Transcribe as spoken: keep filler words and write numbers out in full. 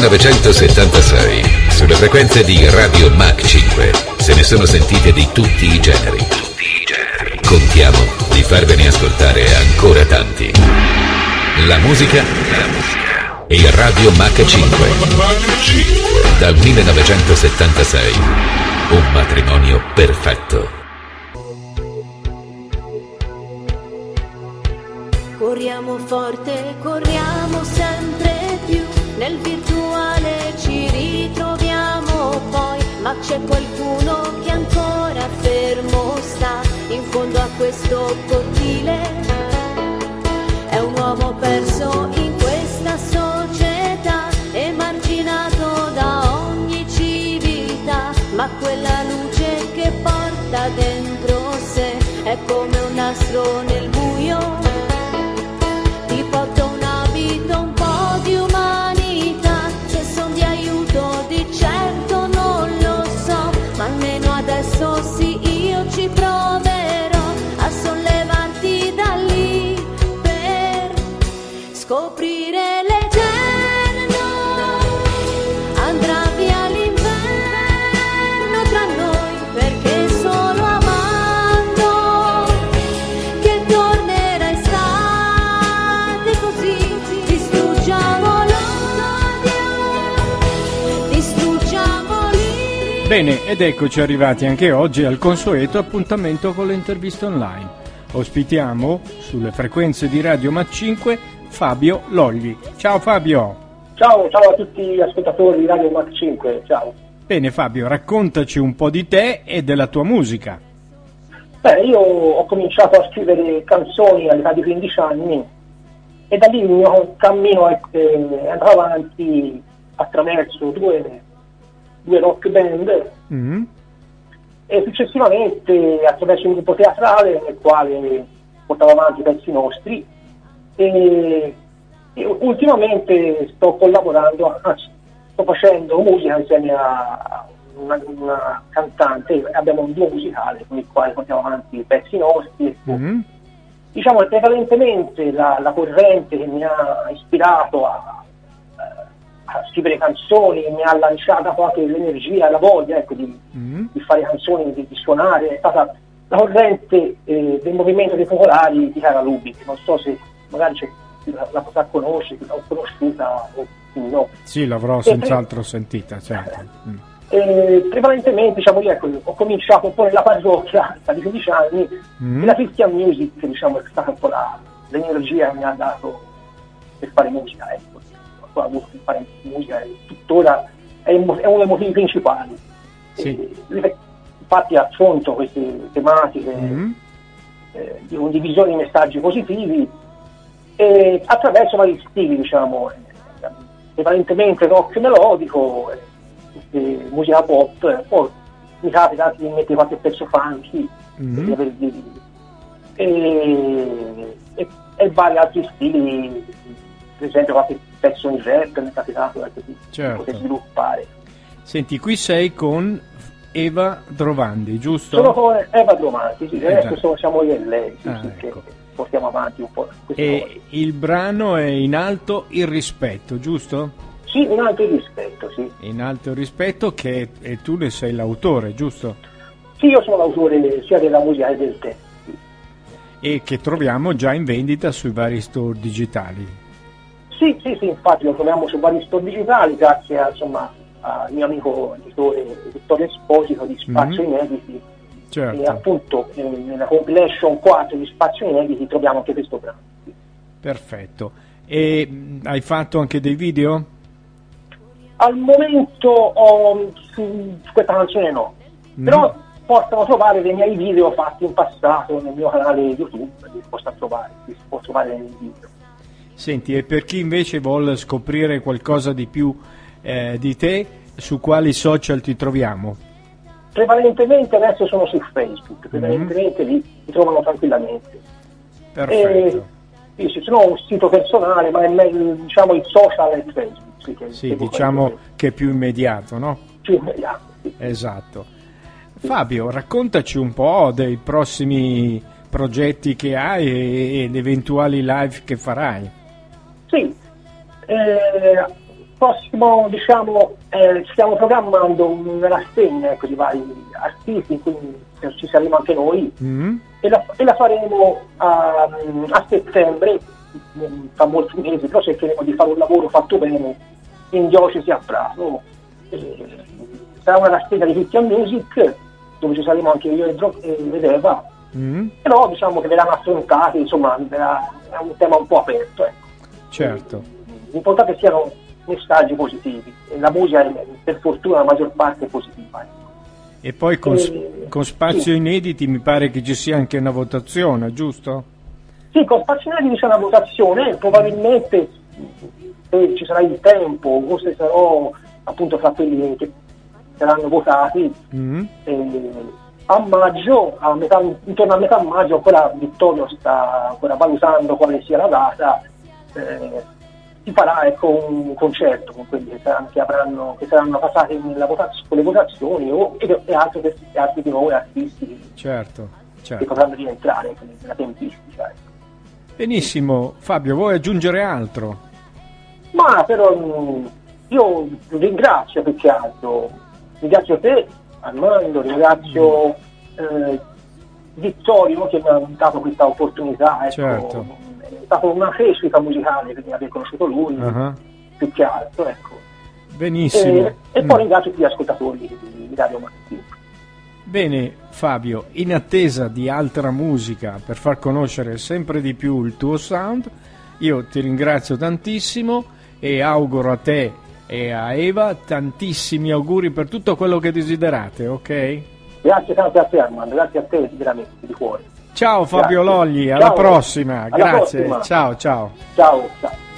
millenovecentosettantasei, sulle frequenze di Radio Mach cinque, se ne sono sentite di tutti i generi. Tutti i generi. Contiamo di farvene ascoltare ancora tanti. La musica, la musica e Radio Mach cinque. Dal millenovecentosettantasei, un matrimonio perfetto. Corriamo forte, corriamo sempre più, nel virtuale ci ritroviamo poi, ma c'è qualcuno che ancora fermo sta, in fondo a questo cortile. È un uomo perso in questa società, emarginato da ogni civiltà, ma quella luce che porta dentro sé è come un nastro nel buio. Ti porto una vita, un po' di umanità, se son di aiuto di certo non lo so, ma almeno adesso sì, io ci proverò a sollevarti da lì per scoprire l'eterno. Andrà via l'inverno tra noi, perché solo amando che tornerà estate, così distruggiamo l'odio, distruggiamo l'io. Bene, ed eccoci arrivati anche oggi al consueto appuntamento con le interviste online. Ospitiamo sulle frequenze di Radio Mach cinque Fabio Logli. Ciao Fabio. Ciao, ciao a tutti gli ascoltatori di Radio Mach cinque, ciao. Bene Fabio, raccontaci un po' di te e della tua musica. Beh, io ho cominciato a scrivere canzoni all'età di quindici anni e da lì il mio cammino è, è andato avanti attraverso due, due rock band Mm. e successivamente attraverso un gruppo teatrale nel quale portavo avanti i pezzi nostri e, e ultimamente sto collaborando, anzi, sto facendo musica insieme a una, una cantante, abbiamo un duo musicale con il quale portiamo avanti i pezzi nostri. Mm. Diciamo che prevalentemente la, la corrente che mi ha ispirato a, a scrivere canzoni, mi ha lanciato anche l'energia e la voglia, ecco, di, Mm. di fare canzoni, di, di suonare, è stata la corrente eh, del movimento dei popolari di Chiara Lubich. Non so se magari c'è, la, la potrà conoscere, l'ho conosciuta o no. Sì, l'avrò E senz'altro sentita, certo. Mm. Eh, prevalentemente, diciamo, io, ecco, ho cominciato un po' nella parrocchia a quindici anni Mm. e la Christian Music, diciamo, è stata un po' la, l'energia che mi ha dato per fare musica, ecco. Ho avuto per fare musica e tuttora è, è uno dei motivi principali. Sì. E, infatti affronto queste tematiche Mm. eh, di condivisione di messaggi positivi e attraverso vari stili, diciamo, eh, prevalentemente rock melodico, eh, eh, musica pop, eh, poi mi capita anche di mettere qualche pezzo funky, Mm. di avere dei- e, e, e vari altri stili, per esempio qualche pezzo in rap mi è capitato, ecco, di Certo. poter sviluppare. Senti, qui sei con Eva Drovandi, giusto? Sono con Eva Dromanti, sì, Eh, adesso già. sono, siamo io e lei, sì, Ah, sì, ecco. che portiamo avanti un po' queste cose. E il brano è In alto il rispetto, giusto? Sì, un altro rispetto, sì. In alto il rispetto, che e tu ne sei l'autore, giusto? Sì, io sono l'autore sia della musica che del testo. Sì. E che troviamo già in vendita sui vari store digitali. Sì, sì, sì, infatti lo troviamo su vari store digitali grazie a, insomma, al mio amico editore Vittorio Esposito di Spazio Mhm. Inediti. E Certo, appunto eh, nella compilation quattro di Spazio Inediti troviamo anche questo brano. Sì. perfetto. E mh, hai fatto anche dei video? Al momento ho, su, su questa canzone no, Mm. però possono trovare dei miei video fatti in passato nel mio canale YouTube, li possono trovare, li si può trovare nei video. Senti, e per chi invece vuole scoprire qualcosa di più eh, di te, su quali social ti troviamo? Prevalentemente adesso sono su Facebook, Mhm. prevalentemente lì mi trovano tranquillamente. Perfetto. E, sì, sì, non ho un sito personale, ma è meglio, diciamo il social è Facebook. Sì, che, Sì, che diciamo che è più immediato, no? più immediato. Sì. Esatto. Fabio, raccontaci un po' dei prossimi progetti che hai e, ed eventuali live che farai. Sì, eh, prossimo, diciamo, eh, stiamo programmando una rassegna, ecco, di vari artisti, quindi ci saremo anche noi, mm. e, la, e la faremo a, a settembre, tra molti mesi, però cercheremo di fare un lavoro fatto bene in diocesi a Prato. E sarà una rassegna di Christian Music, dove ci saremo anche io ed Eva, mm. però diciamo che verranno affrontati, insomma, è un tema un po' aperto, ecco. Certo. L'importante siano messaggi positivi, e la musica è, per fortuna la maggior parte è positiva. E poi con, e, con Spazio sì. Inediti mi pare che ci sia anche una votazione, giusto? Sì, con Spazio Inediti c'è una votazione, probabilmente se ci sarà il tempo, forse sarò appunto fra quelli che saranno votati, mm. e, a maggio, a metà, intorno a metà maggio, ancora Vittorio sta ancora valutando quale sia la data, eh, si farà, ecco, un concerto con quelli che saranno, che avranno, che saranno passati nella votaz- con le votazioni o, e, e altri, e altri di noi artisti, certo, certo, che potranno rientrare nella tempistica. Ecco. Benissimo, Fabio, vuoi aggiungere altro? Ma però mh, io ringrazio più che altro, ringrazio te Armando, ringrazio eh, Vittorio che mi ha dato questa opportunità, ecco. Certo. È stata una crescita musicale per aver conosciuto lui, uh-huh. più che altro, ecco. Benissimo. E, e poi mm. ringrazio tutti gli ascoltatori di, di Radio Martino. Bene Fabio, in attesa di altra musica per far conoscere sempre di più il tuo sound, io ti ringrazio tantissimo e auguro a te e a Eva tantissimi auguri per tutto quello che desiderate, ok? Grazie tanto a te Armando, grazie a te veramente di cuore. Ciao Fabio Grazie. Logli, alla ciao. prossima, alla grazie, prossima. ciao ciao. Ciao, ciao.